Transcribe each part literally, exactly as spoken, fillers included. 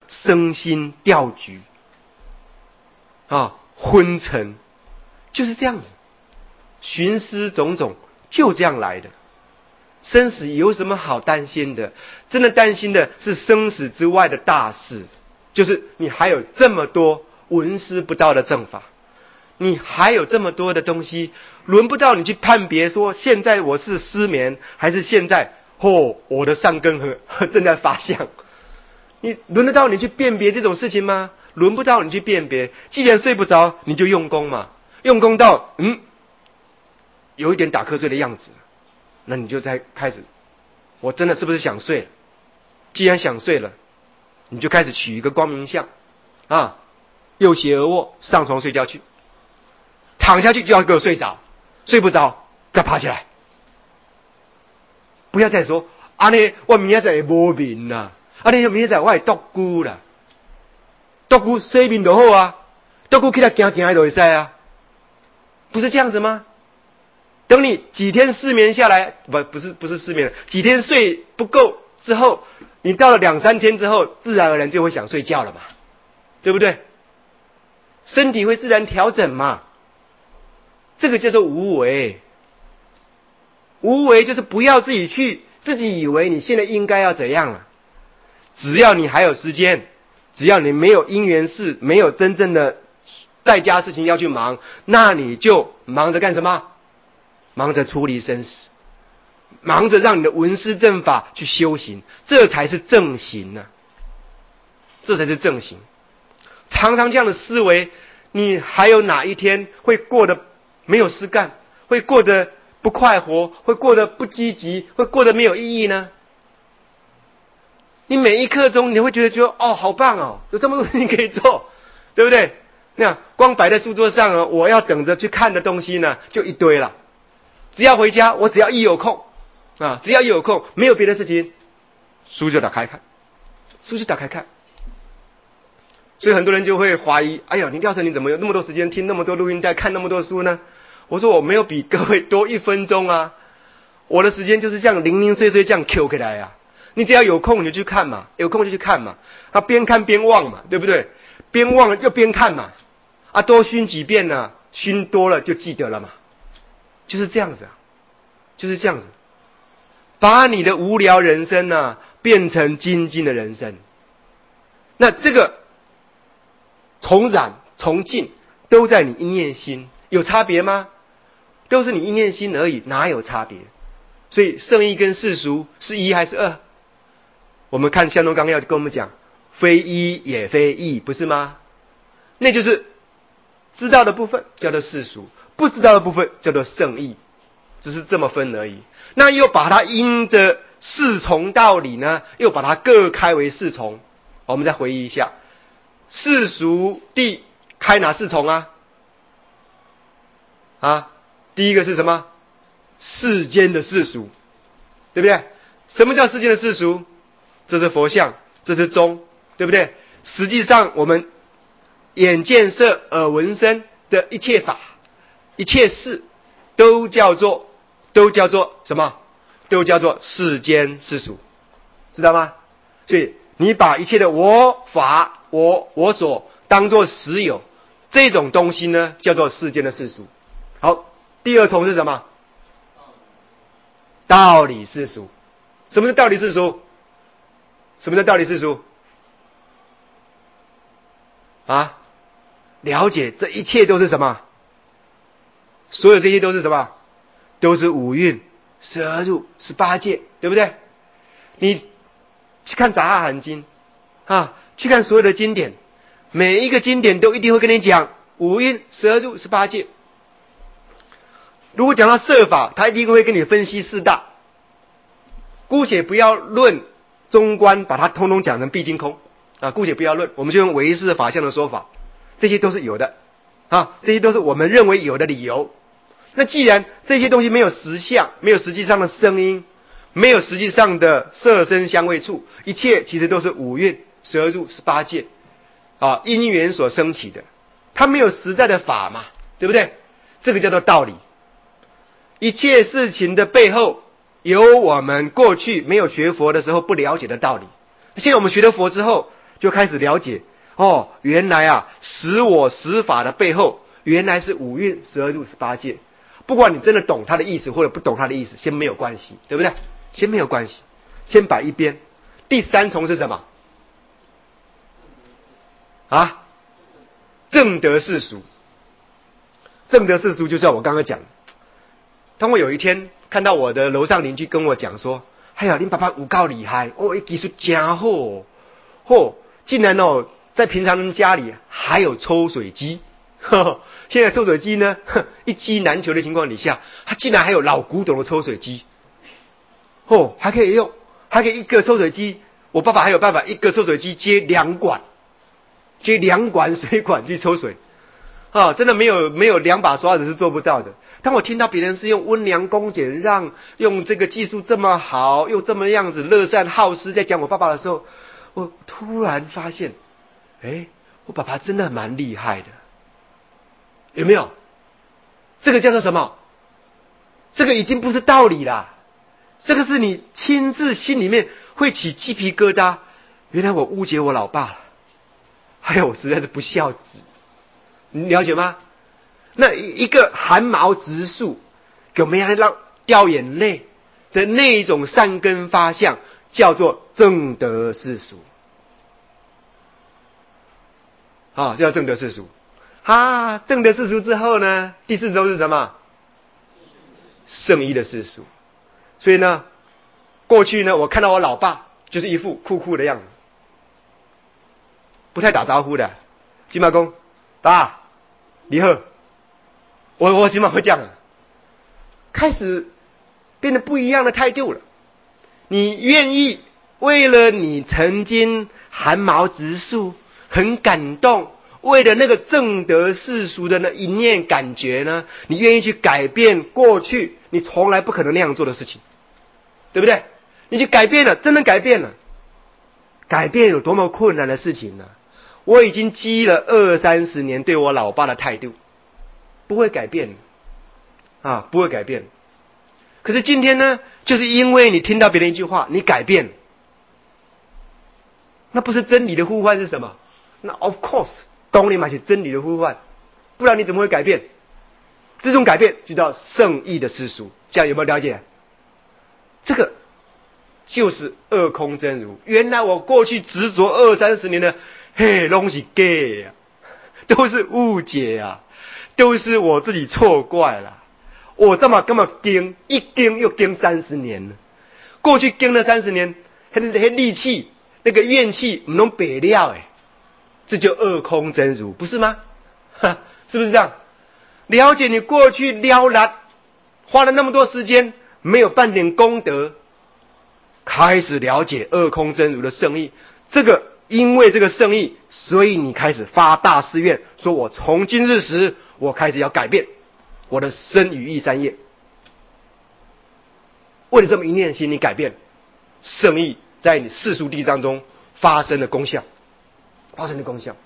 身心掉局啊，昏沉，就是这样子。寻思种种，就这样来的。生死有什么好担心的？真的担心的是生死之外的大事，就是你还有这么多闻思不到的正法，你还有这么多的东西，轮不到你去判别说现在我是失眠，还是现在哦我的善根和正在发相。你轮得到你去辨别这种事情吗？轮不到你去辨别。既然睡不着，你就用功嘛，用功到嗯有一点打瞌睡的样子，那你就再开始，我真的是不是想睡了？既然想睡了，你就开始取一个光明相啊，右斜而卧，上床睡觉去，躺下去就要给我睡着，睡不着再爬起来，不要再说啊呢我明仔载无眠啦，啊呢明仔载我会独居啦，独居洗面就好啊，独居起来行行就会使啊，不是这样子吗？等你几天失眠下来，不不是不是失眠，几天睡不够之后，你到了两三天之后，自然而然就会想睡觉了嘛，对不对？身体会自然调整嘛，这个叫做无为。无为就是不要自己去自己以为你现在应该要怎样了，只要你还有时间，只要你没有因缘事，没有真正的在家事情要去忙，那你就忙着干什么？忙着处理生死，忙着让你的闻思正法去修行，这才是正行啊，这才是正行。常常这样的思维，你还有哪一天会过得没有事干，会过得不快活，会过得不积极，会过得没有意义呢？你每一刻钟你会觉得说哦好棒哦，有这么多事情可以做，对不对？那样光摆在书桌上啊，我要等着去看的东西呢就一堆了。只要回家，我只要一有空啊，只要一有空，没有别的事情，书就打开看，书就打开看。所以很多人就会怀疑，哎呀，林教授你怎么有那么多时间听那么多录音带，看那么多书呢？我说我没有比各位多一分钟啊，我的时间就是这样零零碎碎这样 Q 起来啊。你只要有空你就去看嘛，有空就去看嘛，啊边看边忘嘛，对不对？边忘了又边看嘛，啊多熏几遍呢、啊，熏多了就记得了嘛。就是这样子啊，就是这样子，把你的无聊人生呢、啊、变成精进的人生。那这个从染从净都在你一念心，有差别吗？都是你一念心而已，哪有差别？所以圣意跟世俗是一还是二？我们看相宗纲要就跟我们讲，非一也非异，不是吗？那就是知道的部分叫做世俗，不知道的部分叫做圣意，只是这么分而已。那又把它因着四重道理呢，又把它各开为四重。我们再回忆一下，世俗谛开哪四重啊？啊，第一个是什么？世间的世俗，对不对？什么叫世间的世俗？这是佛像，这是宗，对不对？实际上我们眼见色耳闻声的一切法，一切事都叫做都叫做什么？都叫做世间世俗，知道吗？所以你把一切的我法我我所当作实有，这种东西呢叫做世间的世俗。好，第二重是什么？道理世俗。什么是道理世俗？什么叫道理世俗？啊，了解这一切都是什么？所有这些都是什么？都是五蕴、十二入、十八界，对不对？你去看《杂阿含经》啊，去看所有的经典，每一个经典都一定会跟你讲五蕴、十二入、十八界。如果讲到摄法，他一定会跟你分析四大。姑且不要论中观，把它通通讲成毕竟空啊，姑且不要论，我们就用唯识法相的说法，这些都是有的啊，这些都是我们认为有的理由。那既然这些东西没有实相，没有实际上的声音，没有实际上的色声香味触，一切其实都是五蕴、十二入、十八界啊因缘所生起的，它没有实在的法嘛，对不对？这个叫做道理。一切事情的背后有我们过去没有学佛的时候不了解的道理，现在我们学了佛之后， 就开始了解，哦，原来啊，使我使法的背后，原来是五蕴十二入十八界。不管你真的懂他的意思或者不懂他的意思，先没有关系，对不对？先没有关系，先摆一边。第三重是什么？啊，正德世俗。正德世俗就像我刚刚讲，当我有一天看到我的楼上邻居跟我讲说：“哎呀，你爸爸有够厉害，哦，技术真好，哦，哦，竟然哦，在平常人家里还有抽水机。呵呵现在抽水机呢，一机难求的情况底下，它竟然还有老古董的抽水机，哦，还可以用，还可以一个抽水机，我爸爸还有办法一个抽水机接两管，接两管水管去抽水。”啊、哦，真的没有没有两把刷子是做不到的。当我听到别人是用温良恭俭让，用这个技术这么好，又这么样子乐善好施在讲我爸爸的时候，我突然发现，哎，我爸爸真的蛮厉害的，有没有？这个叫做什么？这个已经不是道理啦，这个是你亲自心里面会起鸡皮疙瘩。原来我误解我老爸了，还有我实在是不孝子。你了解吗？那一个寒毛直竖，有没有让掉眼泪的那一种善根发相，叫做正德世俗啊，叫正德世俗啊。正德世俗之后呢，第四种是什么？圣意的世俗。所以呢，过去呢，我看到我老爸就是一副酷酷的样子，不太打招呼的。金马公爸，你好，我我起码会这样，开始变得不一样的态度了。你愿意为了你曾经寒毛直竖，很感动，为了那个正德世俗的那一念感觉呢，你愿意去改变过去你从来不可能那样做的事情，对不对？你去改变了，真的改变了。改变有多么困难的事情呢？我已经积了二三十年对我老爸的态度，不会改变啊，不会改变。可是今天呢，就是因为你听到别人一句话，你改变，那不是真理的呼唤是什么？那 of course， 懂你嘛是真理的呼唤，不然你怎么会改变？这种改变就叫圣意的世俗，这样有没有了解？这个就是二空真如。原来我过去执着二三十年的。嘿，东西 gay 啊，都是误解啊，都是我自己错怪了。我这么这么盯，一盯又盯三十年了。过去盯了三十年，那那戾气、那个怨气，不能北料哎，这就二空真如，不是吗？哈，是不是这样？了解你过去撩然花了那么多时间，没有半点功德，开始了解二空真如的圣意，这个。因为这个圣意，所以你开始发大誓愿，说我从今日时，我开始要改变我的身语意三业。为了这么一念心，你改变，圣意在你世俗地当中发生的功效，发生的功效。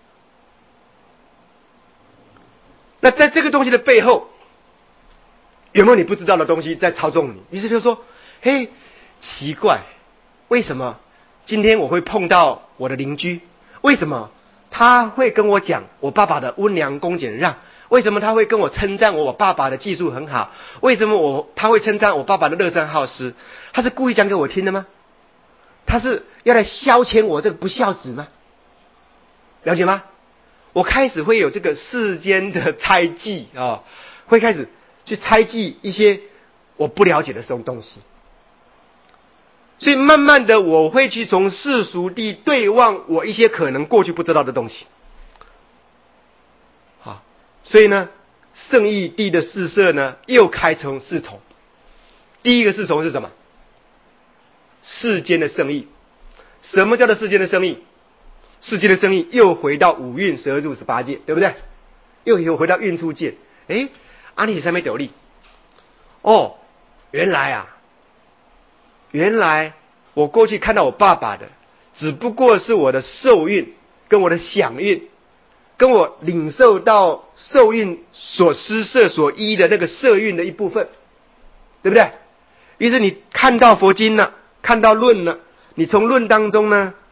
那在这个东西的背后，有没有你不知道的东西在操纵你？于是就说：“嘿，奇怪，为什么？”今天我会碰到我的邻居，为什么他会跟我讲我爸爸的温良恭俭让？为什么他会跟我称赞我我爸爸的技术很好？为什么我他会称赞我爸爸的乐善好施？他是故意讲给我听的吗？他是要来消遣我这个不孝子吗？了解吗？我开始会有这个世间的猜忌啊、哦，会开始去猜忌一些我不了解的这种东西。所以慢慢的我会去从世俗地对望我一些可能过去不知道的东西。好，所以呢，圣义地的四摄呢，又开成四重。第一个四重是什么？世间的圣义。什么叫做世间的圣义？世间的圣义又回到五蕴十二入十八界，对不对？又又回到运出界。诶，阿里三昧斗力。哦，原来啊。原来我过去看到我爸爸的，只不过是我的受孕跟我的想孕，跟我领受到受孕所施摄所依的那个摄孕的一部分，对不对？于是你看到佛经了，看到论了，你从论当中呢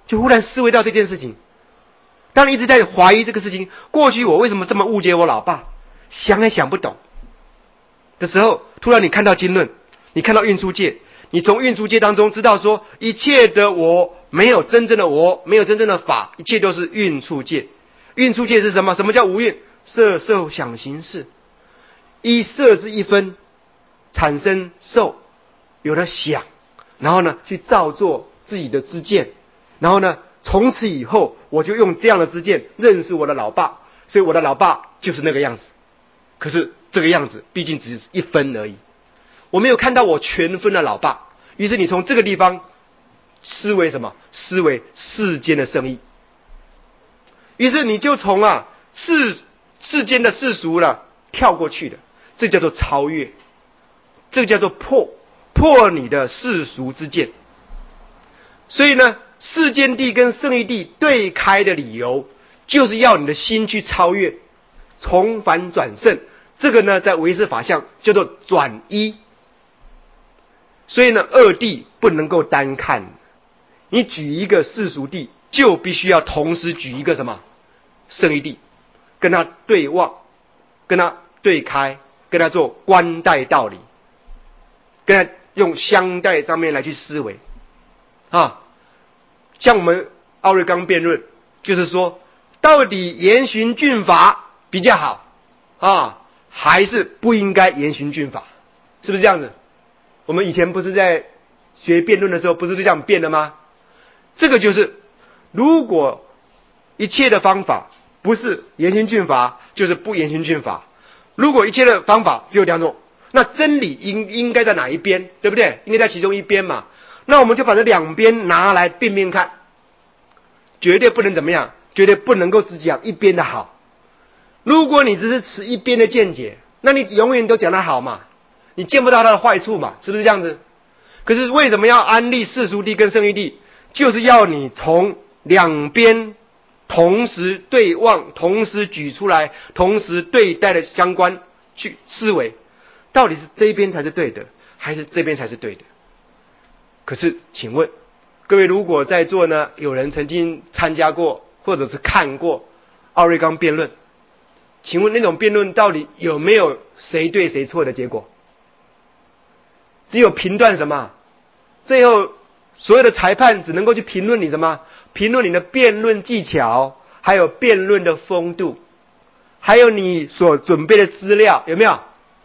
就忽然思维到这件事情。当你一直在怀疑这个事情，过去我为什么这么误解我老爸，想也想不懂的时候，突然你看到经论，你看到运输界，你从运输界当中知道说，一切的我没有真正的我，没有真正的法，一切都是运处界。运处界是什么？什么叫无运？色受想行识，依色之一分产生受，有了想，然后呢去造作自己的知见，然后呢从此以后我就用这样的知见认识我的老爸，所以我的老爸就是那个样子。可是这个样子毕竟只是一分而已，我没有看到我全分的老爸。于是你从这个地方思维什么？思维世间的圣意。于是你就从啊世世间的世俗了跳过去的，这叫做超越，这叫做破破你的世俗之见。所以呢，世间谛跟圣义谛对开的理由，就是要你的心去超越，从凡转圣。这个呢，在唯识法相叫做转一。所以呢，二谛不能够单看，你举一个世俗谛，就必须要同时举一个什么圣义谛，跟他对望，跟他对开，跟他做关代道理，跟他用相待上面来去思维啊。像我们奥瑞冈辩论，就是说到底严循峻法比较好啊，还是不应该严循峻法？是不是这样子？我们以前不是在学辩论的时候，不是就这样辩的吗？这个就是，如果一切的方法不是严循峻法，就是不严循峻法。如果一切的方法只有两种，那真理应应该在哪一边，对不对？应该在其中一边嘛。那我们就把这两边拿来并并看，绝对不能怎么样，绝对不能够只讲一边的好。如果你只是持一边的见解，那你永远都讲它好嘛，你见不到它的坏处嘛，是不是这样子？可是为什么要安立世俗谛跟圣义谛？就是要你从两边同时对望，同时举出来，同时对待的相关去思维，到底是这一边才是对的，还是这边才是对的？可是请问各位，如果在座呢有人曾经参加过或者是看过奥瑞冈辩论，请问那种辩论到底有没有谁对谁错的结果？只有评断什么？最后所有的裁判只能够去评论你什么？评论你的辩论技巧，还有辩论的风度，还有你所准备的资料，有没有？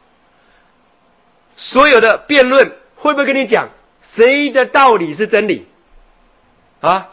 所有的辩论会不会跟你讲谁的道理是真理啊？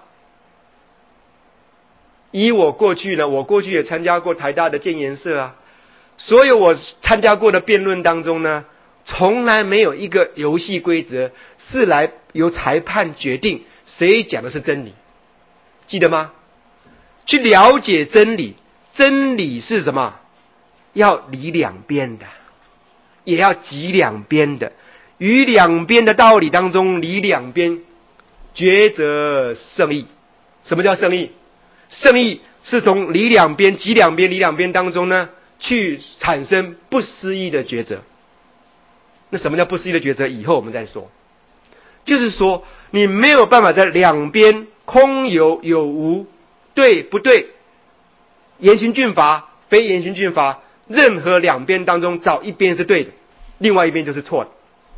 以我过去呢，我过去也参加过台大的建研社啊，所有我参加过的辩论当中呢，从来没有一个游戏规则是来由裁判决定谁讲的是真理，记得吗？去了解真理，真理是什么？要理两边的，也要集两边的，于两边的道理当中理两边，抉择圣意。什么叫圣意？圣意是从理两边、集两边、理两边当中呢，去产生不思议的抉择。那什么叫不思议的抉择？以后我们再说。就是说，你没有办法在两边空有有无，对不对，严循峻法非严循峻法，任何两边当中找一边是对的，另外一边就是错的。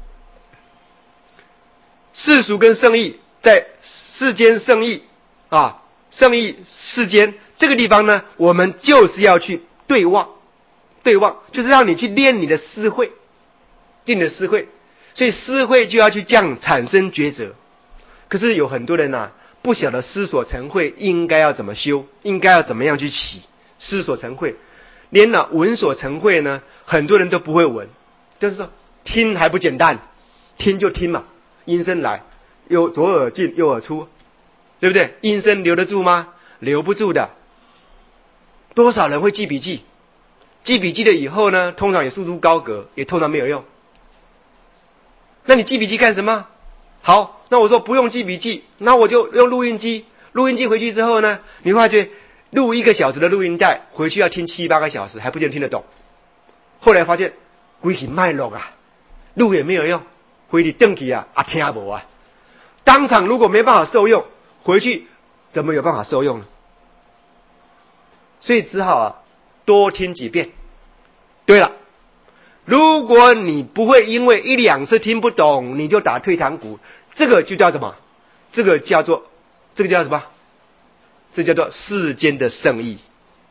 世俗跟圣义，在世间圣义啊，圣义世间这个地方呢，我们就是要去对望，对望就是让你去练你的思慧，练你的思慧，所以思慧就要去这样产生抉择。可是有很多人啊，不晓得思所成慧应该要怎么修，应该要怎么样去起思所成慧，连呢、啊、闻所成慧呢，很多人都不会闻，就是说听还不简单，听就听嘛，音声来，右左耳进右耳出，对不对？音声留得住吗？留不住的。多少人会记笔记？记笔记了以后呢，通常也束之高阁，也通常没有用。那你记笔记干什么？好，那我说不用记笔记，那我就用录音机。录音机回去之后呢，你会发觉录一个小时的录音带，回去要听七八个小时，还不见得听得懂。后来发现规起脉络啊，录也没有用，回去登记啊啊听不啊。当场如果没办法受用，回去怎么有办法受用呢？所以只好啊，多听几遍。对了，如果你不会因为一两次听不懂你就打退堂鼓，这个就叫什么？这个叫做这个叫什么？这叫做世间的圣意。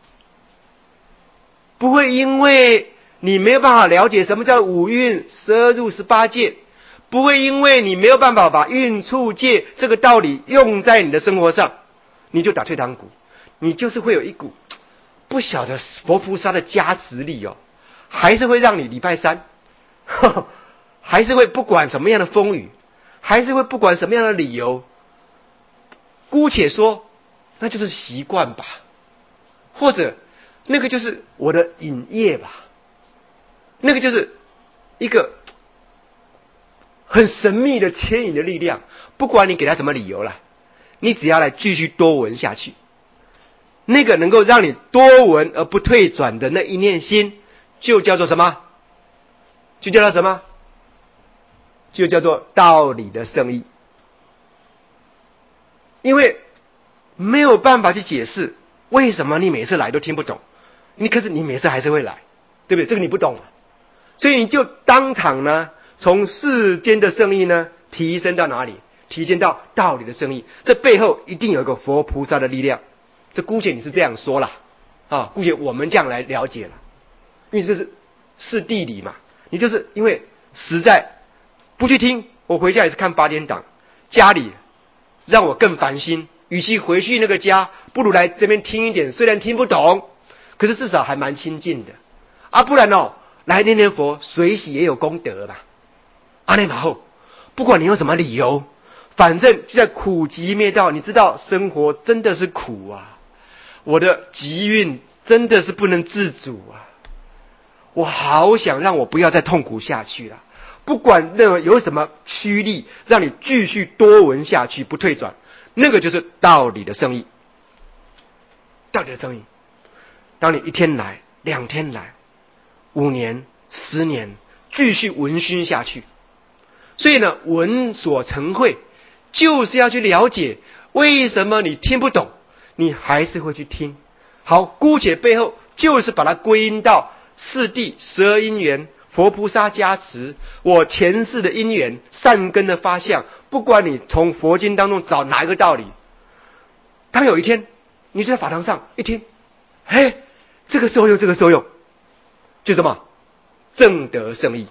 不会因为你没有办法了解什么叫五蕴十二入十八界，不会因为你没有办法把运处界这个道理用在你的生活上，你就打退堂鼓。你就是会有一股不晓得佛菩萨的加持力哦，还是会让你礼拜三呵呵还是会不管什么样的风雨，还是会不管什么样的理由，姑且说那就是习惯吧，或者那个就是我的瘾业吧，那个就是一个很神秘的牵引的力量。不管你给他什么理由了，你只要来继续多闻下去，那个能够让你多闻而不退转的那一念心，就叫做什么？就叫做什么？就叫做道理的圣意。因为没有办法去解释为什么你每次来都听不懂，你可是你每次还是会来，对不对？这个你不懂，所以你就当场呢，从世间的圣意呢提升到哪里？提升到道理的圣意。这背后一定有一个佛菩萨的力量。这姑且你是这样说啦，啊，姑且我们这样来了解了，因为这是是地理嘛。你就是因为实在不去听，我回家也是看八点档，家里让我更烦心。与其回去那个家，不如来这边听一点。虽然听不懂，可是至少还蛮亲近的啊。不然哦，来念念佛，随喜也有功德吧。阿内马后，不管你用什么理由，反正就在苦集灭道。你知道生活真的是苦啊，我的集运真的是不能自主啊。我好想让我不要再痛苦下去了。不管任何有什么驱力，让你继续多闻下去，不退转。那个就是道理的圣意。道理的圣意，当你一天来，两天来，五年、十年，继续闻熏下去。所以呢，闻所成慧，就是要去了解为什么你听不懂，你还是会去听。好，姑且背后就是把它归因到四谛十二因缘。佛菩萨加持，我前世的因缘善根的发相，不管你从佛经当中找哪一个道理，当有一天你就在法堂上一听，嘿，这个受用，这个受用，就什么正得圣意，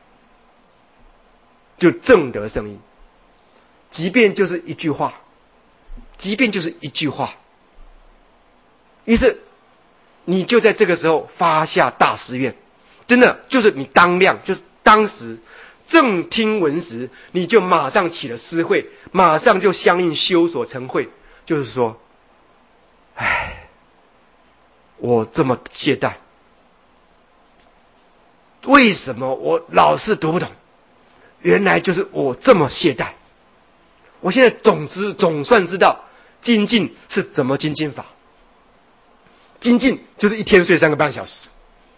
就正得圣意。即便就是一句话，即便就是一句话，于是你就在这个时候发下大誓愿。真的就是你当量，就是当时正听闻时，你就马上起了思慧，马上就相应修所成慧。就是说，唉，我这么懈怠，为什么我老是读不懂？原来就是我这么懈怠。我现在总之总算知道精进是怎么精进法。精进就是一天睡三个半小时。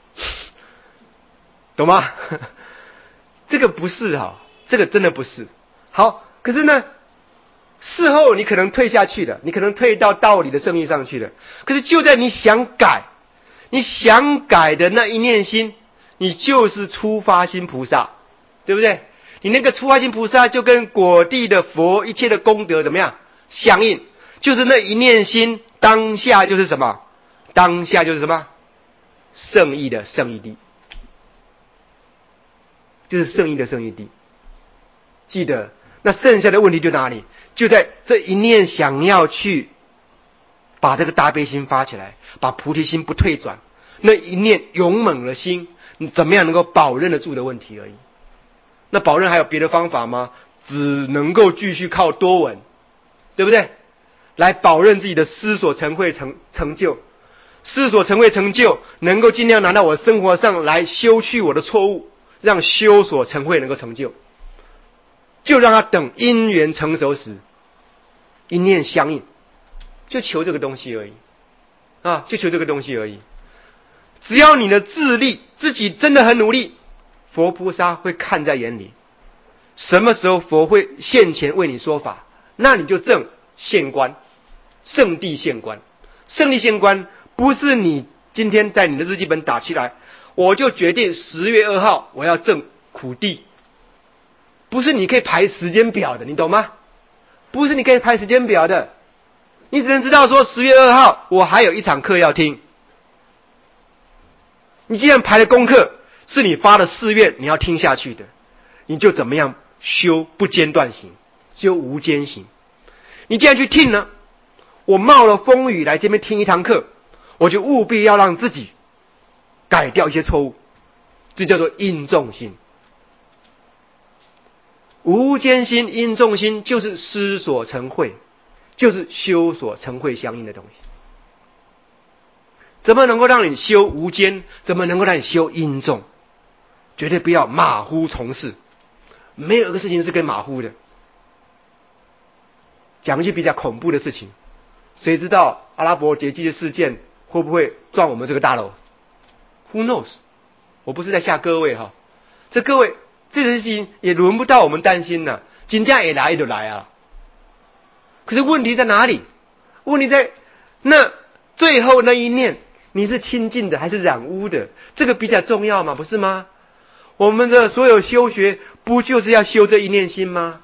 懂吗？这个不是啊，这个真的不是。好，可是呢，事后你可能退下去了，你可能退到道理的圣意上去了。可是就在你想改，你想改的那一念心，你就是初发心菩萨，对不对？你那个初发心菩萨就跟果地的佛一切的功德怎么样相应？就是那一念心当下就是什么？当下就是什么？圣意的圣意地。就是圣意的圣意地。记得，那剩下的问题就哪里？就在这一念想要去把这个大悲心发起来，把菩提心不退转，那一念勇猛的心，你怎么样能够保任得住的问题而已。那保任还有别的方法吗？只能够继续靠多闻，对不对？来保任自己的思所成慧成成就，思所成慧成就，能够尽量拿到我生活上来修去我的错误。让修所成慧能够成就，就让他等因缘成熟时，一念相应，就求这个东西而已啊，就求这个东西而已。只要你的自力，自己真的很努力，佛菩萨会看在眼里。什么时候佛会现前为你说法，那你就正现观， 圣地县官。圣地县官不是你今天在你的日记本打起来，我就决定十月二号我要种苦地，不是你可以排时间表的，你懂吗？不是你可以排时间表的，你只能知道说十月二号我还有一场课要听。你既然排的功课是你发的誓愿你要听下去的，你就怎么样修不间断行，修无间行。你既然去听呢，我冒了风雨来这边听一堂课，我就务必要让自己改掉一些错误，这叫做应众心。无间心、应众心就是思所成慧，就是修所成慧相应的东西。怎么能够让你修无间？怎么能够让你修应众？绝对不要马虎从事，没有一个事情是可以马虎的。讲一句比较恐怖的事情，谁知道阿拉伯劫机的事件会不会撞我们这个大楼 ？Who knows？ 我不是在吓各位哈，这各位这件事情也轮不到我们担心了，金价也来就来啊。可是问题在哪里？问题在那最后那一念，你是清净的还是染污的？这个比较重要嘛，不是吗？我们的所有修学不就是要修这一念心吗？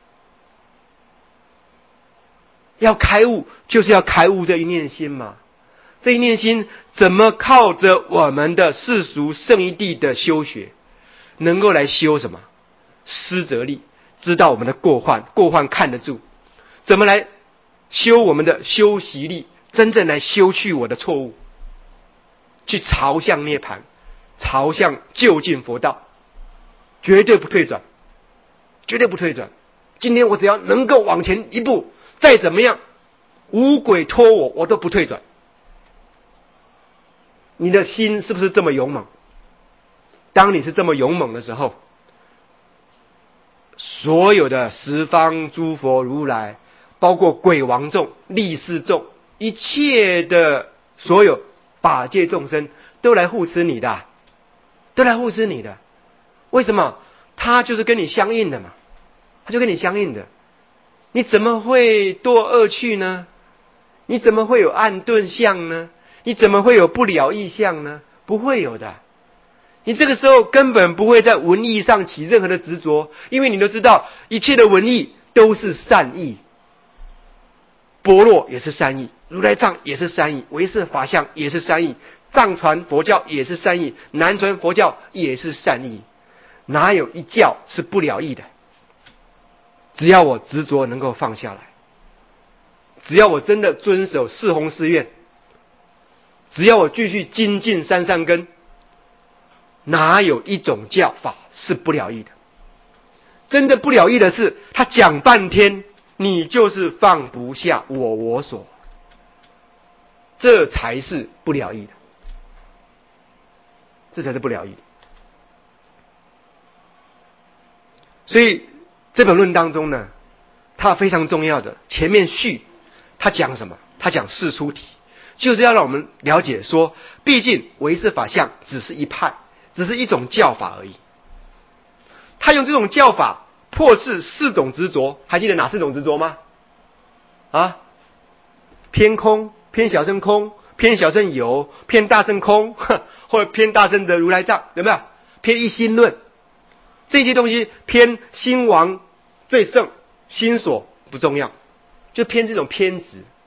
要开悟就是要开悟这一念心嘛。这一念心怎么靠着我们的世俗圣义地的修学能够来修什么？思则力，知道我们的过患，过患看得住。怎么来修我们的修习力，真正来修去我的错误，去朝向涅槃，朝向就近佛道，绝对不退转，绝对不退转。今天我只要能够往前一步，再怎么样无鬼拖我，我都不退转。你的心是不是这么勇猛？当你是这么勇猛的时候，所有的十方诸佛如来，包括鬼王众、力士众，一切的所有法界众生都来护持你的，都来护持你的。为什么？他就是跟你相应的嘛，他就跟你相应的。你怎么会堕恶趣呢？你怎么会有暗顿相呢？你怎么会有不了义相呢？不会有的。你这个时候根本不会在文义上起任何的执着，因为你都知道一切的文义都是善意，般若也是善意，如来藏也是善意，唯识法相也是善意，藏传佛教也是善意，南传佛教也是善意，哪有一教是不了义的？只要我执着能够放下来，只要我真的遵守四弘誓愿，只要我继续精进三善根，哪有一种教法是不了义的？真的不了义的是，他讲半天，你就是放不下我我所，这才是不了义的，这才是不了义的。所以这本论当中呢，它非常重要的前面序，他讲什么？他讲事出体，就是要让我们了解说，毕竟唯识法相只是一派，只是一种教法而已。他用这种教法破斥四种执着，还记得哪四种执着吗？啊，偏空、偏小乘空、偏小乘有、偏大乘空，或者偏大乘的如来藏，有没有？偏一心论，这些东西偏心王最胜，心所不重要，就偏这种偏执。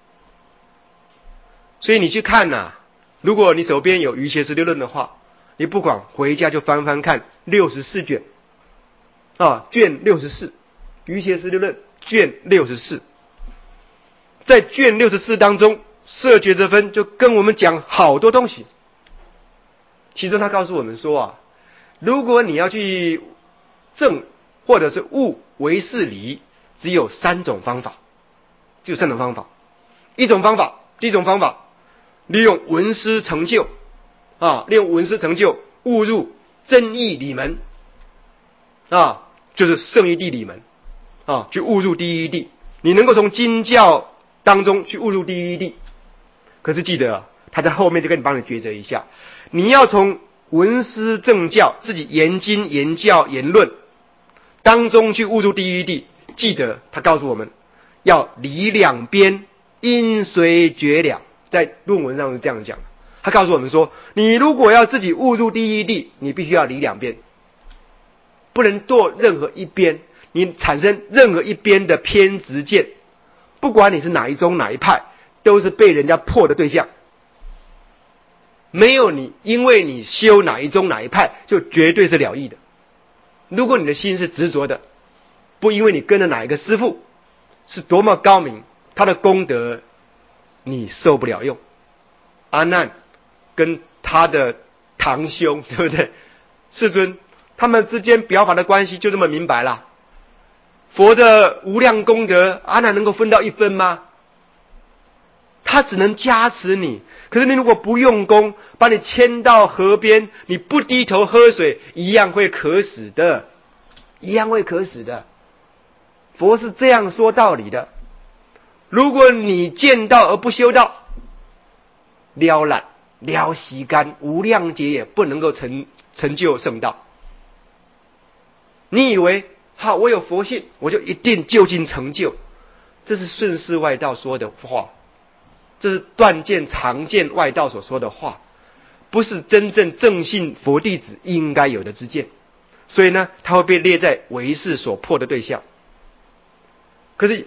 所以你去看呐、啊，如果你手边有《瑜伽十六论》的话，你不管回家就翻翻看六十四卷啊，卷六十四，《瑜伽十六论》卷六十四，在卷六十四当中，色觉之分就跟我们讲好多东西。其中他告诉我们说啊，如果你要去证或者是悟唯识理，只有三种方法，只有三种方法。一种方法，第一种方法，利用闻思成就啊，利用闻思成就悟入真义理门啊，就是圣义谛理门啊，去悟入第一义谛。你能够从经教当中去悟入第一义谛，可是记得啊，他在后面就跟你帮你抉择一下，你要从闻思正教自己研经研教言论当中去悟入第一义谛，记得他告诉我们要离两边因随绝了，在论文上是这样讲的。他告诉我们说，你如果要自己误入第一地，你必须要离两边，不能堕任何一边，你产生任何一边的偏执见，不管你是哪一宗哪一派，都是被人家破的对象。没有你因为你修哪一宗哪一派就绝对是了义的。如果你的心是执着的，不因为你跟着哪一个师父是多么高明，他的功德你受不了用。阿难跟他的堂兄，对不对？世尊他们之间表法的关系就这么明白了。佛的无量功德，阿难能够分到一分吗？他只能加持你，可是你如果不用功，把你牵到河边，你不低头喝水，一样会渴死的，一样会渴死的。佛是这样说道理的。如果你见道而不修道，了懒了习干，无量劫也不能够成成就圣道。你以为好，我有佛性，我就一定就近成就，这是顺世外道说的话，这是断见常见外道所说的话，不是真正正信佛弟子应该有的知见。所以呢，他会被列在唯识所破的对象。可是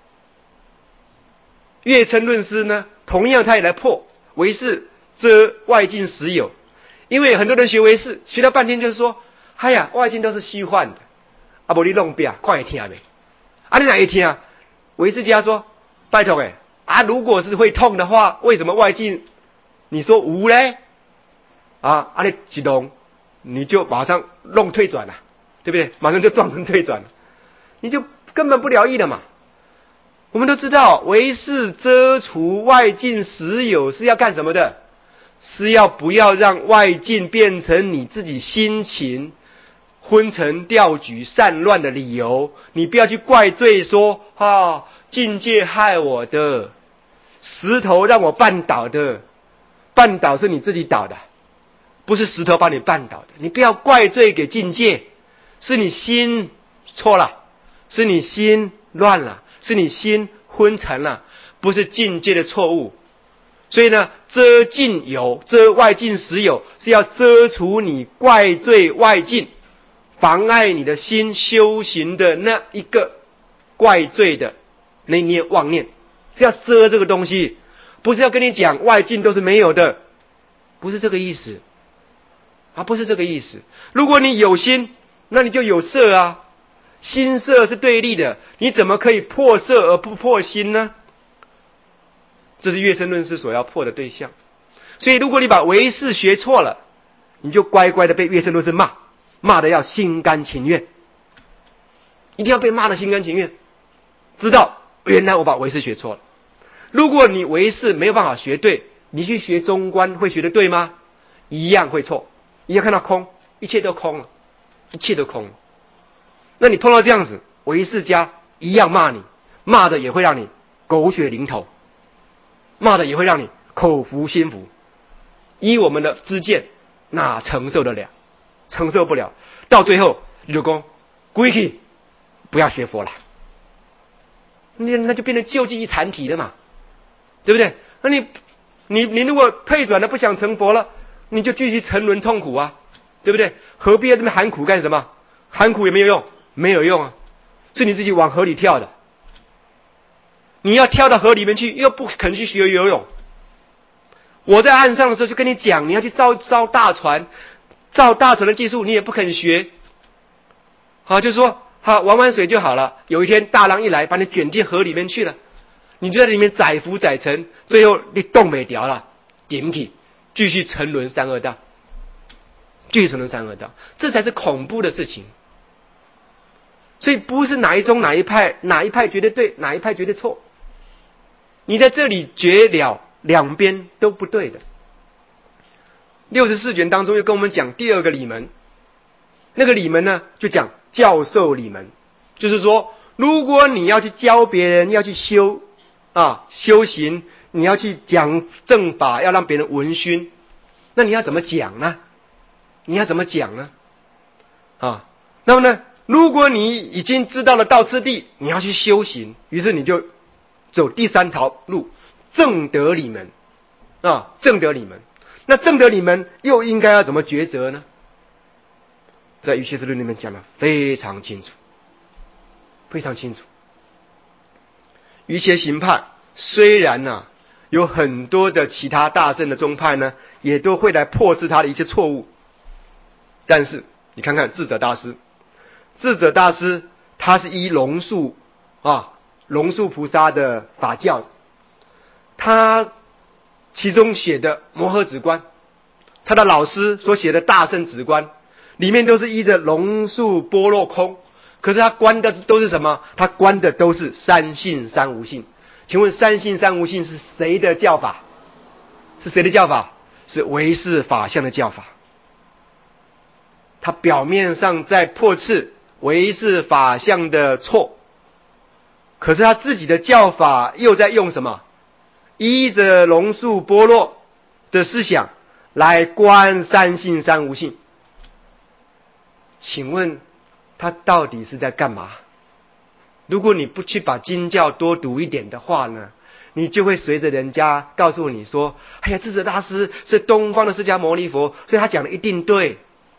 月称论师呢，同样他也来破唯识遮外境实有。因为很多人学唯识学了半天就是说，哎呀，外境都是虚幻的，啊不你弄表看会听没？啊你哪一听啊？唯识家说，拜托诶，啊如果是会痛的话，为什么外境你说无嘞？啊啊你激动，你就马上弄退转了，对不对？马上就撞成退转了，你就根本不了义了嘛。我们都知道，唯识遮除外境实有是要干什么的？是要不要让外境变成你自己心情昏沉掉举散乱的理由。你不要去怪罪说啊，境界害我的，石头让我绊倒的，绊倒是你自己倒的，不是石头把你绊倒的。你不要怪罪给境界，是你心错了，是你心乱了，是你心昏沉了，不是境界的错误。所以呢，遮境有，遮外境实有，是要遮除你怪罪外境妨碍你的心修行的那一个怪罪的那念妄念，是要遮这个东西，不是要跟你讲外境都是没有的，不是这个意思啊，不是这个意思。如果你有心，那你就有色啊，心色是对立的，你怎么可以破色而不破心呢？这是月生论师所要破的对象。所以如果你把唯识学错了，你就乖乖的被月生论师骂，骂的要心甘情愿，一定要被骂的心甘情愿，知道原来我把唯识学错了。如果你唯识没有办法学对，你去学中观会学得对吗？一样会错，一样看到空，一切都空了，一切都空了。那你碰到这样子，唯识家一样骂你，骂的也会让你狗血淋头，骂的也会让你口服心服。依我们的知见，哪承受得了？承受不了。到最后你就说归去，不要学佛了，那那就变成救济一残体了嘛，对不对？那你你你如果退转了，不想成佛了，你就继续沉沦痛苦啊，对不对？何必在这边喊苦干什么？喊苦也没有用，没有用啊，是你自己往河里跳的。你要跳到河里面去，又不肯去学游泳。我在岸上的时候就跟你讲，你要去造造大船，造大船的技术你也不肯学。好，就说好玩玩水就好了。有一天大浪一来，把你卷进河里面去了，你就在里面载浮载沉，最后你动没掉了，点起，继续沉沦三恶道，继续沉沦三恶道，这才是恐怖的事情。所以不是哪一宗哪一派，哪一派觉得对，哪一派觉得错。你在这里觉了，两边都不对的。六十四卷当中又跟我们讲第二个理门，那个理门呢，就讲教授理门，就是说，如果你要去教别人，要去修啊修行，你要去讲正法，要让别人闻熏，那你要怎么讲呢？你要怎么讲呢？啊，那么呢，如果你已经知道了道次第，你要去修行，于是你就走第三条路，正得里门啊，正得里门。那正得里门又应该要怎么抉择呢？在瑜伽师论里面讲得非常清楚，非常清楚。瑜伽行派虽然呢、啊、有很多的其他大乘的宗派呢，也都会来破斥他的一些错误，但是你看看智者大师，智者大师他是依龙树啊龙树菩萨的法教，他其中写的摩诃止观，他的老师所写的大乘止观，里面都是依着龙树般若空，可是他观的都是什么？他观的都是三性三无性。请问三性三无性是谁的教法？是谁的教法？是唯识法相的教法。他表面上在破斥唯识法相的错，可是他自己的教法又在用什么？依着龙树般若的思想来观三性三无性。请问他到底是在干嘛？如果你不去把经教多读一点的话呢，你就会随着人家告诉你说，哎呀，智者大师是东方的释迦牟尼佛，所以他讲的一定对。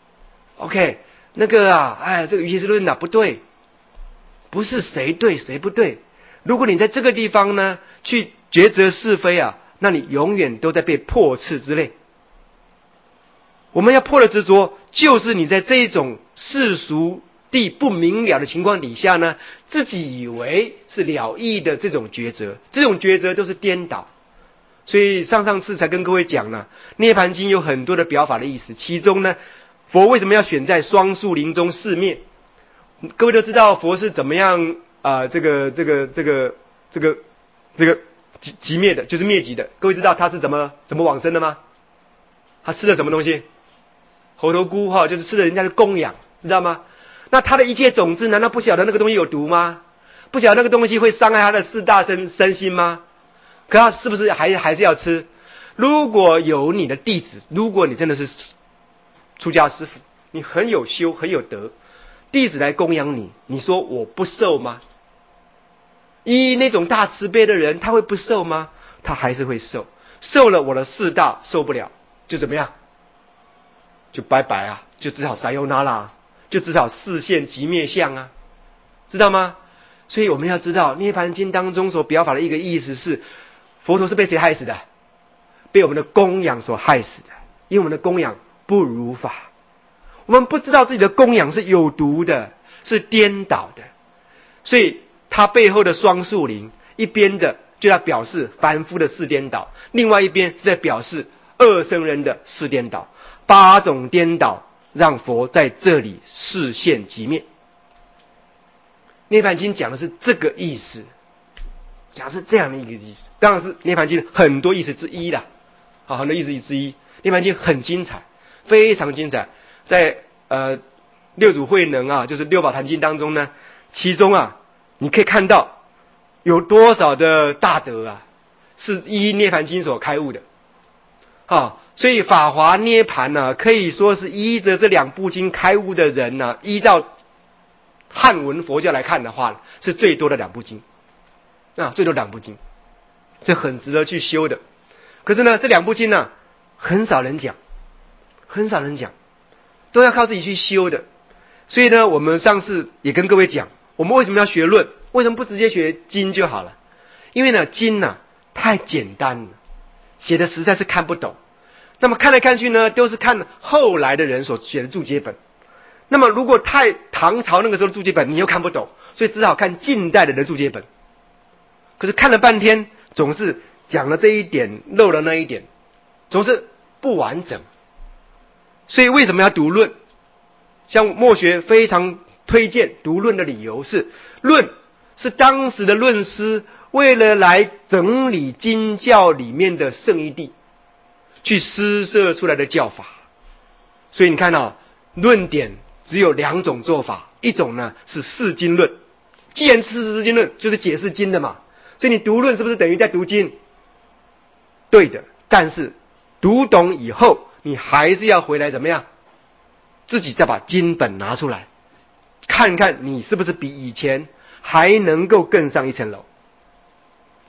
OK， 那个啊，哎，这个瑜伽师论啊不对，不是谁对谁不对。如果你在这个地方呢去抉择是非啊，那你永远都在被破斥之类。我们要破的执着，就是你在这种世俗地不明了的情况底下呢，自己以为是了义的这种抉择，这种抉择都是颠倒。所以上上次才跟各位讲了，涅槃经有很多的表法的意思，其中呢，佛为什么要选在双树林中示灭？各位都知道佛是怎么样啊、呃，这个这个这个这个这个击击灭的，就是灭极的。各位知道他是怎么怎么往生的吗？他吃了什么东西？猴头菇哈，就是吃了人家的供养，知道吗？那他的一切种子，难道不晓得那个东西有毒吗？不晓得那个东西会伤害他的四大身身心吗？可他是不是还还是要吃？如果有你的弟子，如果你真的是出家师父，你很有修很有德，弟子来供养你，你说我不受吗？依那种大慈悲的人，他会不受吗？他还是会受，受了我的四大受不了，就怎么样？就拜拜啊，就只好撒尤那拉，就只好视线即灭相啊，知道吗？所以我们要知道，涅槃经当中所表法的一个意思是，佛陀是被谁害死的？被我们的供养所害死的，因为我们的供养不如法，我们不知道自己的供养是有毒的，是颠倒的，所以它背后的双树林，一边的就在表示凡夫的四颠倒，另外一边是在表示二乘人的四颠倒。八种颠倒让佛在这里示现即灭。涅槃经讲的是这个意思，讲的是这样的一个意思，当然是涅槃经很多意思之一啦，好，很多意思之一。涅槃经很精彩，非常精彩，在呃六祖慧能啊，就是六宝坛经当中呢，其中啊你可以看到有多少的大德啊是依涅槃经所开悟的啊。所以法华涅槃呢，可以说是依着这两部经开悟的人呢，依照汉文佛教来看的话，是最多的两部经啊，最多两部经，这很值得去修的。可是呢，这两部经呢，很少人讲，很少人讲，都要靠自己去修的。所以呢，我们上次也跟各位讲，我们为什么要学论？为什么不直接学经就好了？因为呢，经呢太简单了，写的实在是看不懂。那么看来看去呢，都是看后来的人所写的注解本。那么如果太唐朝那个时候的注解本，你又看不懂，所以只好看近代的人注解本。可是看了半天，总是讲了这一点，漏了那一点，总是不完整。所以为什么要读论？像墨学非常推荐读论的理由是，论是当时的论师为了来整理经教里面的圣义谛，去施设出来的教法。所以你看啊，论点只有两种做法，一种呢是释经论，既然是释经论，就是解释经的嘛，所以你读论是不是等于在读经？对的，但是读懂以后，你还是要回来怎么样？自己再把经本拿出来，看看你是不是比以前还能够更上一层楼。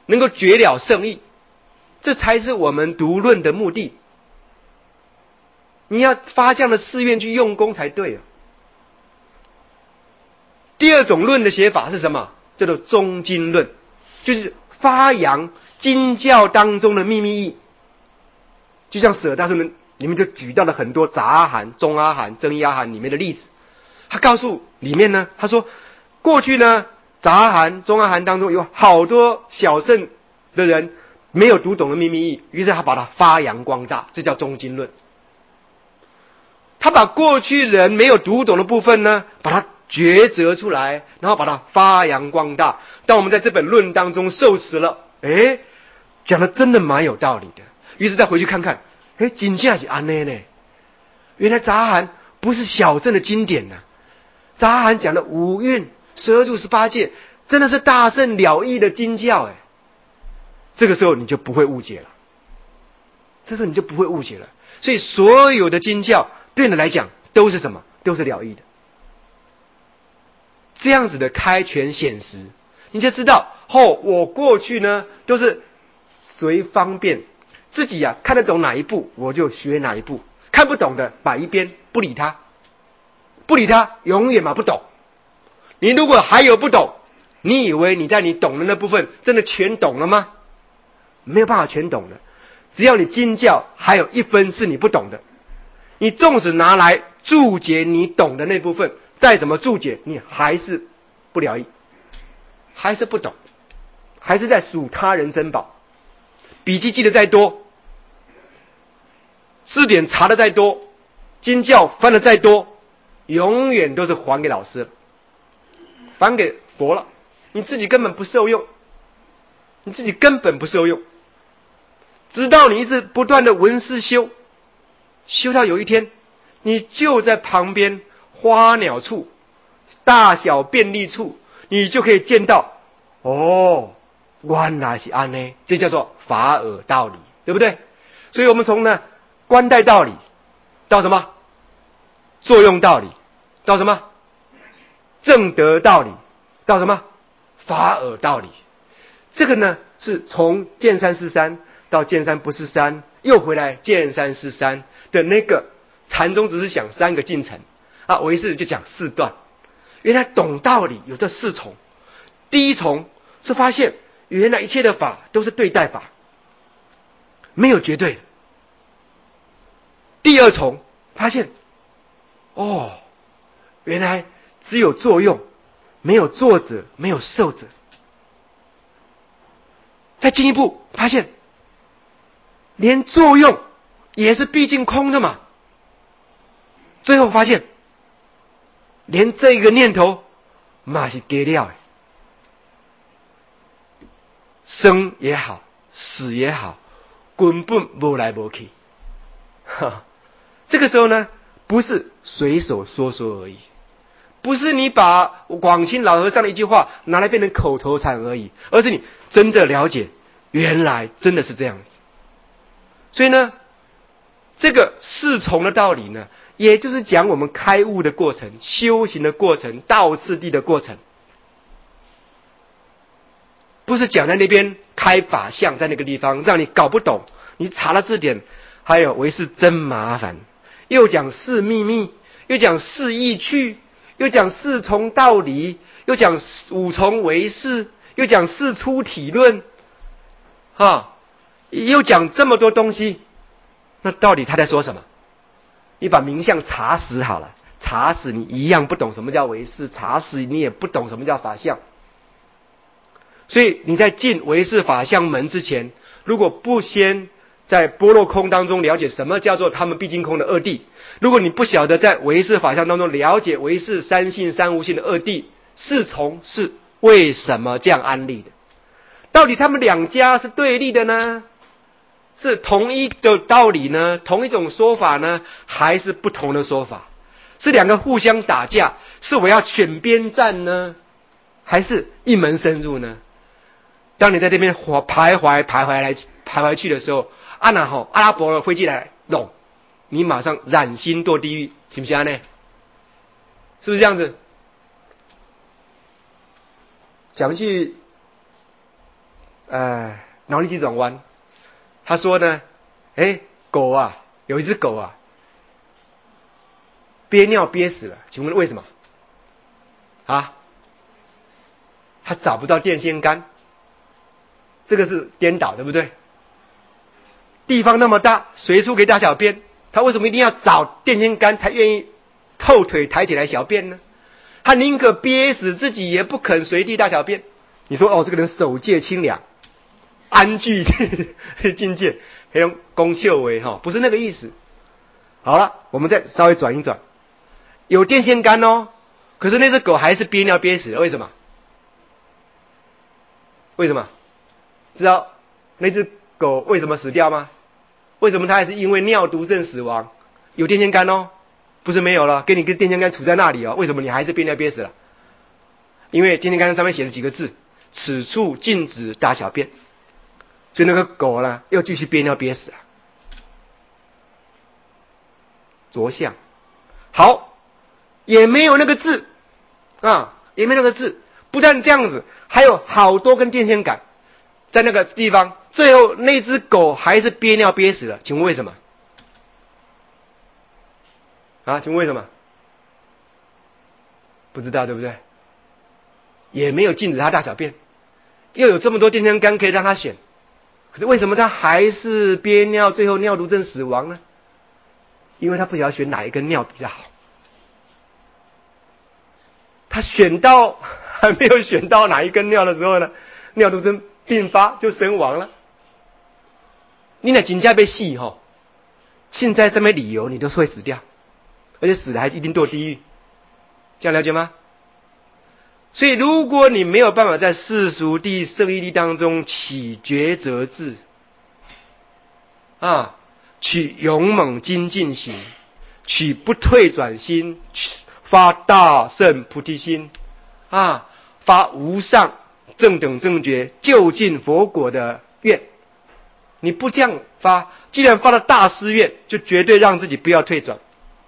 能够决了圣意，这才是我们读论的目的。你要发这样的誓愿去用功才对啊。第二种论的写法是什么？叫做中经论，就是发扬经教当中的秘密义。就像舍大圣人里面就举到了很多杂阿含、中阿含、增一阿含里面的例子。他告诉里面呢，他说过去呢杂阿含、中阿含当中有好多小圣的人没有读懂的秘密义，于是他把它发扬光大，这叫中经论。他把过去人没有读懂的部分呢，把它抉择出来，然后把它发扬光大。当我们在这本论当中受持了，诶，讲的真的蛮有道理的。于是再回去看看，诶，真正是安内呢。原来杂阿含不是小圣的经典呢、啊，杂阿含讲的五蕴、十二住、十八界，真的是大圣了义的经教诶。这个时候你就不会误解了，这时候你就不会误解了。所以所有的经教对你来讲都是什么？都是了义的。这样子的开权显实，你就知道哦，我过去呢都是随方便，自己啊看得懂哪一步我就学哪一步，看不懂的摆一边不理他，不理他永远嘛不懂。你如果还有不懂，你以为你在你懂的那部分真的全懂了吗？没有办法全懂的。只要你经教还有一分是你不懂的，你纵使拿来注解你懂的那部分，再怎么注解你还是不了义，还是不懂，还是在数他人珍宝。笔记记得再多，字典查的再多，经教翻的再多，永远都是还给老师了，还给佛了，你自己根本不受用，你自己根本不受用。直到你一直不断的闻思修，修到有一天你就在旁边花鸟处、大小便利处，你就可以见到哦，原来是安呢，这叫做法尔道理，对不对？所以我们从呢观待道理到什么作用道理，到什么正德道理，到什么法尔道理。这个呢是从见山是山到见山不是山，又回来见山是山的那个禅宗只是讲三个进程啊，唯识就讲四段。原来懂道理有这四重，第一重是发现原来一切的法都是对待法，没有绝对的。第二重发现哦，原来只有作用，没有作者，没有受者。再进一步发现连作用也是毕竟空的嘛。最后发现连这个念头嘛是假了的，生也好死也好根本无来无去。这个时候呢不是随手说说而已，不是你把广清老和尚的一句话拿来变成口头禅而已，而是你真的了解原来真的是这样子。所以呢这个四重的道理呢，也就是讲我们开悟的过程、修行的过程、道次第的过程，不是讲在那边开法相，在那个地方让你搞不懂，你查了字典还有唯识真麻烦，又讲四秘密，又讲四意趣，又讲四重道理，又讲五重唯识，又讲四出体论啊，又讲这么多东西，那到底他在说什么？你把名相查死好了，查死你一样不懂什么叫唯识，查死你也不懂什么叫法相。所以你在进唯识法相门之前，如果不先在般若空当中了解什么叫做他们毕竟空的二谛，如果你不晓得在唯识法相当中了解唯识三性三无性的二谛，四重是为什么这样安立的？到底他们两家是对立的呢？是同一的道理呢？同一种说法呢？还是不同的说法？是两个互相打架？是我要选边站呢？还是一门深入呢？当你在这边徘徊徘徊来徘徊去的时候，啊那吼阿拉伯的飞机来弄，你马上染心堕地狱，行不行呢？是不是这样子？讲句呃脑力急转弯。他说呢，哎，狗啊，有一只狗啊，憋尿憋死了，请问为什么？啊？他找不到电线杆，这个是颠倒，对不对？地方那么大，随处可以大小便，他为什么一定要找电线杆才愿意后腿抬起来小便呢？他宁可憋死自己，也不肯随地大小便。你说哦，这个人守戒清凉，安居境界，还用宫秀为哈，不是那个意思。好了，我们再稍微转一转，有电线杆哦，可是那只狗还是憋尿憋死了，为什么？为什么？知道那只狗为什么死掉吗？为什么它还是因为尿毒症死亡？有电线杆哦，不是没有了，给你个电线杆杵在那里哦，为什么你还是憋尿憋死了？因为电线杆上面写了几个字：此处禁止大小便。所以那个狗呢，又继续憋尿憋死了。着相，好，也没有那个字啊，也没有那个字。不但这样子，还有好多根电线杆在那个地方，最后那只狗还是憋尿憋死了。请问为什么？啊，请问为什么？不知道对不对？也没有禁止它大小便，又有这么多电线杆可以让它选，可是为什么它还是憋尿，最后尿毒症死亡呢？因为他不晓得选哪一根尿比较好。他选到还没有选到哪一根尿的时候呢，尿毒症并发就身亡了。你那真正被戏哈，现在什么理由你都是会死掉，而且死了还一定堕地狱，这样了解吗？所以如果你没有办法在世俗地圣义地当中起抉择志啊，取勇猛精进心，取不退转心，发大圣菩提心啊，发无上正等正觉究竟佛果的愿。你不这样发，既然发了大誓愿，就绝对让自己不要退转，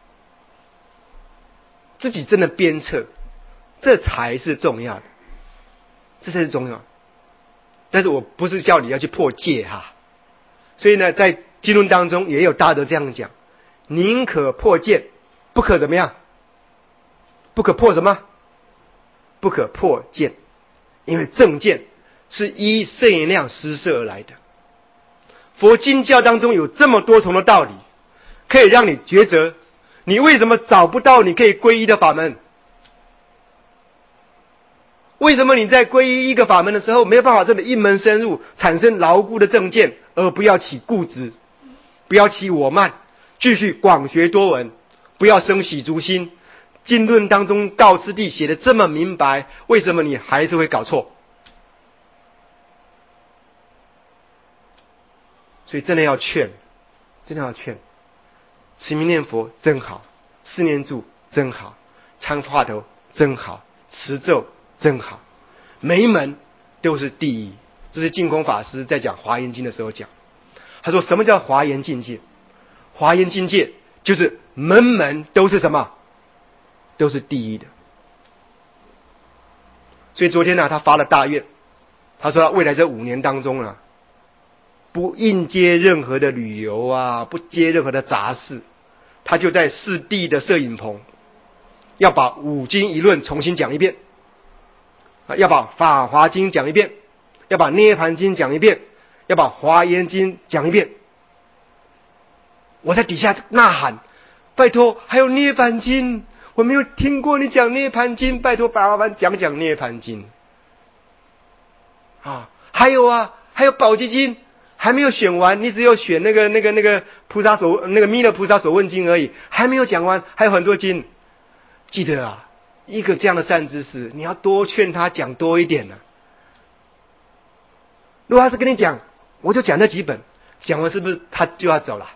自己真的鞭策，这才是重要的，这才是重要的。但是我不是叫你要去破戒哈，所以呢，在经论当中也有大德这样讲：宁可破戒，不可怎么样？不可破什么？不可破见，因为正见是依圣言量施设而来的。佛经教当中有这么多重的道理，可以让你抉择，你为什么找不到你可以皈依的法门？为什么你在皈依一个法门的时候，没有办法真的一门深入，产生牢固的正见，而不要起固执，不要起我慢，继续广学多闻，不要生喜足心？经论当中告师地写的这么明白，为什么你还是会搞错？所以真的要劝，真的要劝，持名念佛真好，四念住真好，参话头真好，持咒真好，每一门都是第一。这是净空法师在讲华严经的时候讲，他说什么叫华严境界？华严境界就是门门都是什么？都是第一的。所以昨天呢、啊，他发了大愿，他说未来这五年当中啊，不应接任何的旅游啊，不接任何的杂事，他就在四地的摄影棚，要把五经一论重新讲一遍，啊，要把法华经讲一遍，要把涅盘经讲一遍，要把华严经讲一遍。我在底下呐喊，拜托，还有涅盘经，我没有听过你讲涅盘经，拜托把我讲讲涅盘经啊！还有啊，还有宝积经还没有选完，你只有选那个那个那个菩萨所那个弥勒菩萨所问经而已，还没有讲完，还有很多经。记得啊，一个这样的善知识，你要多劝他讲多一点呢、啊。如果他是跟你讲，我就讲那几本，讲完是不是他就要走了？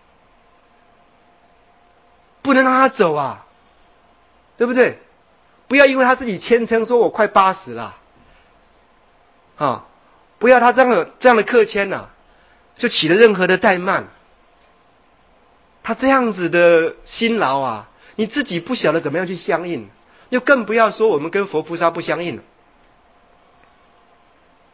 不能让他走啊，对不对？不要因为他自己谦称说我快八十了，啊，不要他这样的这样的客谦呐、啊，就起了任何的怠慢。他这样子的辛劳啊，你自己不晓得怎么样去相应，又更不要说我们跟佛菩萨不相应了。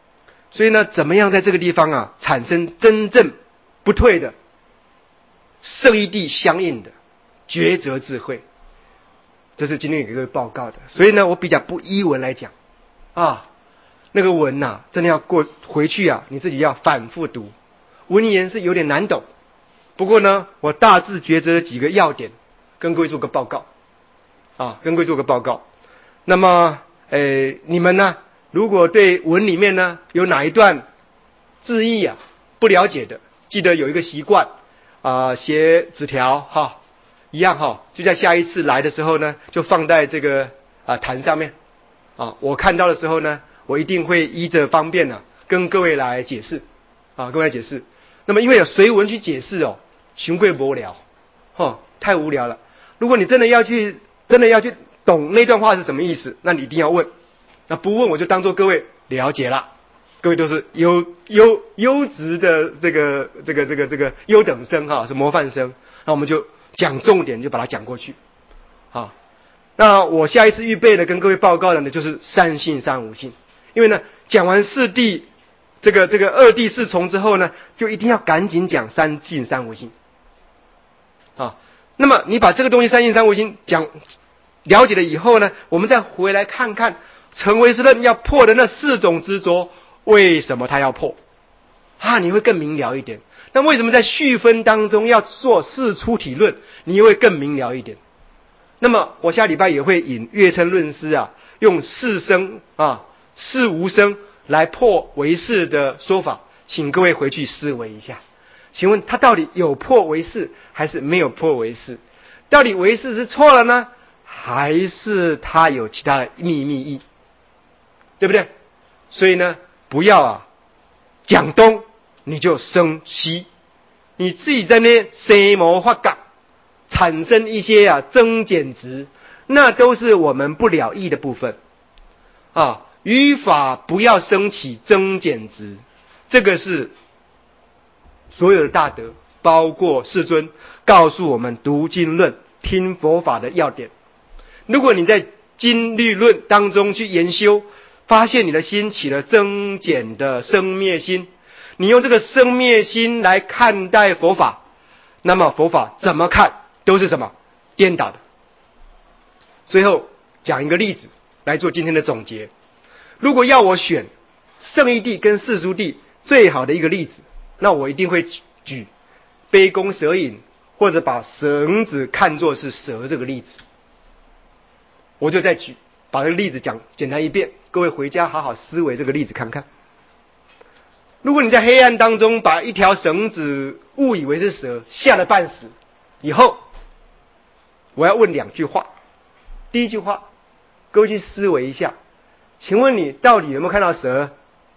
所以呢，怎么样在这个地方啊，产生真正不退的圣义地相应的抉择智慧，这是今天给各位报告的。所以呢，我比较不依文来讲啊，那个文呐、啊，真的要过回去啊，你自己要反复读。文言是有点难懂，不过呢，我大致抉择了几个要点，跟各位做个报告啊，跟各位做个报告。那么，呃，你们呢，如果对文里面呢有哪一段字义啊不了解的，记得有一个习惯啊，写纸条哈，一样哈，就在下一次来的时候呢，就放在这个啊坛上面啊，我看到的时候呢，我一定会依着方便呢跟各位来解释啊，各位来解释。那么因为有随文去解释哦，穷贵无聊，哦，太无聊了。如果你真的要去，真的要去懂那段话是什么意思，那你一定要问。那不问，我就当做各位了解了。各位都是优优优质的这个这个这个这个优等生哈，是模范生。那我们就讲重点，就把它讲过去。啊，那我下一次预备的跟各位报告的呢，就是三性三无性。因为呢，讲完四谛。这个这个二谛四从之后呢，就一定要赶紧讲三性三无性啊。那么你把这个东西三性三无性讲了解了以后呢，我们再回来看看成唯识论要破的那四种执着，为什么他要破啊？你会更明了一点。那为什么在续分当中要做四出体论，你会更明了一点。那么我下礼拜也会引月称论师啊，用四生啊四无生来破唯识的说法，请各位回去思维一下。请问他到底有破唯识还是没有破唯识？到底唯识是错了呢，还是他有其他的秘密意？对不对？所以呢，不要啊讲东你就生西，你自己在那生谋发角，产生一些啊增减值，那都是我们不了义的部分啊。语法不要升起增减值，这个是所有的大德，包括世尊，告诉我们读经论、听佛法的要点。如果你在经律论当中去研修，发现你的心起了增减的生灭心，你用这个生灭心来看待佛法，那么佛法怎么看都是什么？颠倒的。最后讲一个例子来做今天的总结。如果要我选圣义谛跟世俗谛最好的一个例子，那我一定会举杯弓蛇影，或者把绳子看作是蛇这个例子。我就再举把这个例子讲简单一遍，各位回家好好思维这个例子看看。如果你在黑暗当中把一条绳子误以为是蛇，吓得半死以后，我要问两句话。第一句话，各位去思维一下，请问你到底有没有看到蛇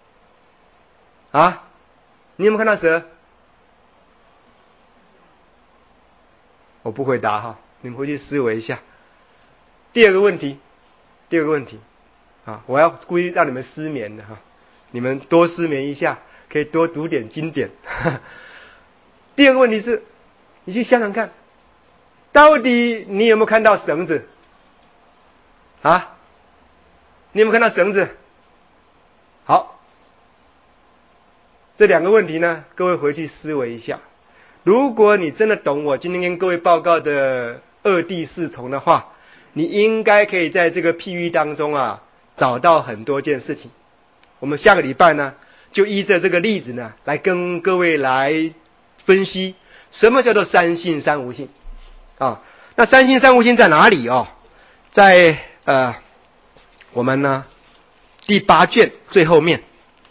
啊？你有没有看到蛇？我不回答哈，你们回去思维一下。第二个问题，第二个问题啊，我要故意让你们失眠的哈，你们多失眠一下，可以多读点经典。第二个问题是，你去想想看，到底你有没有看到绳子啊？你有没有看到绳子？好，这两个问题呢，各位回去思维一下。如果你真的懂我今天跟各位报告的二谛四从的话，你应该可以在这个譬喻当中啊，找到很多件事情。我们下个礼拜呢，就依着这个例子呢，来跟各位来分析什么叫做三性三无性啊。那三性三无性在哪里哦？在呃。我们呢，第八卷最后面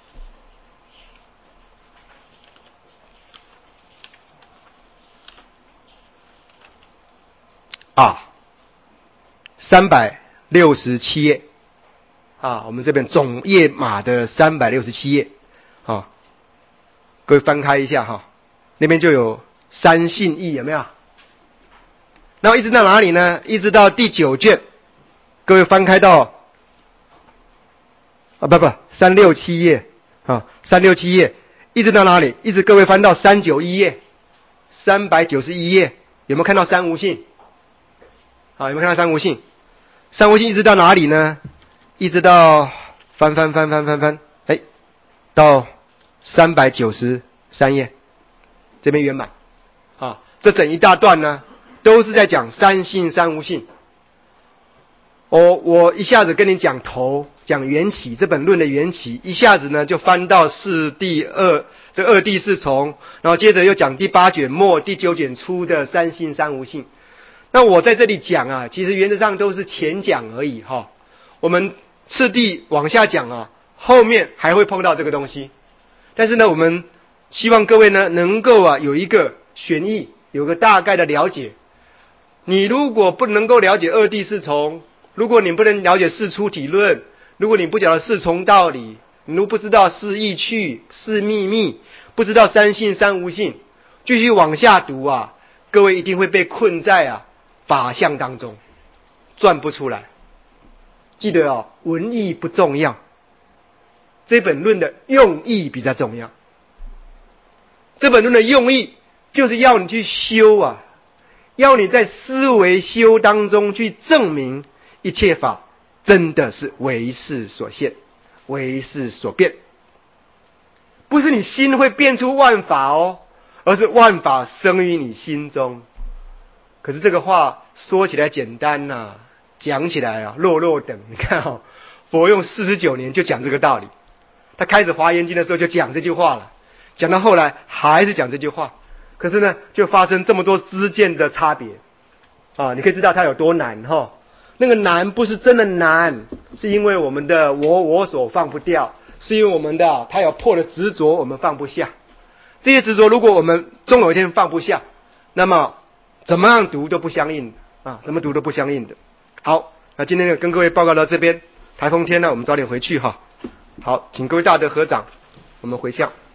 啊，三百六十七页啊，我们这边总页码的三百六十七页啊，各位翻开一下哈，那边就有三性义有没有？然后一直到哪里呢？一直到第九卷，各位翻开到。啊，不不，三六七页啊，三六七页，一直到哪里？一直各位翻到三九一页，三百九十一页，有没有看到三无性？啊，有没有看到三无性？三无性一直到哪里呢？一直到翻翻翻翻翻翻，哎， 到三百九十三页，这边圆满啊。这整一大段呢，都是在讲三性三无性。我我一下子跟你讲头，讲缘起，这本论的缘起，一下子呢就翻到四第二这二第四重，然后接着又讲第八卷末第九卷初的三性三无性。那我在这里讲啊，其实原则上都是前讲而已哈。我们次第往下讲啊，后面还会碰到这个东西。但是呢，我们希望各位呢能够啊有一个玄义，有个大概的了解。你如果不能够了解二第四重，如果你不能了解四出体论，如果你不晓得四重道理，你如果不知道四意趣、四秘密，不知道三性三无性，继续往下读啊，各位一定会被困在啊法相当中，转不出来。记得哦，文义不重要，这本论的用意比较重要。这本论的用意就是要你去修啊，要你在思维修当中去证明一切法真的是为识所现，为识所变，不是你心会变出万法哦，而是万法生于你心中。可是这个话说起来简单呐、啊，讲起来啊弱弱等。你看哦，佛用四十九年就讲这个道理。他开始华严经的时候就讲这句话了，讲到后来还是讲这句话。可是呢，就发生这么多知见的差别啊！你可以知道它有多难哈、哦。那个难不是真的难，是因为我们的我我所放不掉，是因为我们的他有破的执着，我们放不下。这些执着，如果我们终有一天放不下，那么怎么样读都不相应的啊，怎么读都不相应的。好，那今天呢跟各位报告到这边。台风天呢，我们早点回去哈。好，请各位大德合掌，我们回向。